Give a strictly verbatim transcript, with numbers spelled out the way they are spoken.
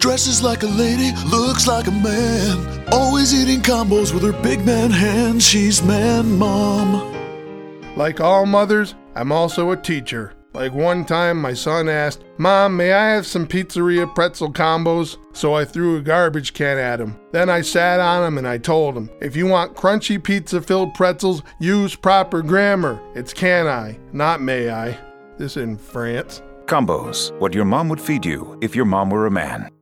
Dresses like a lady, looks like a man. Always eating combos with her big man hands. She's man mom. Like all mothers, I'm also a teacher. Like one time my son asked, "Mom, may I have some pizzeria pretzel combos?" So I threw a garbage can at him. Then I sat on him and I told him, "If you want crunchy pizza-filled pretzels, use proper grammar. It's can I, not may I." This in France. Combos, what your mom would feed you if your mom were a man.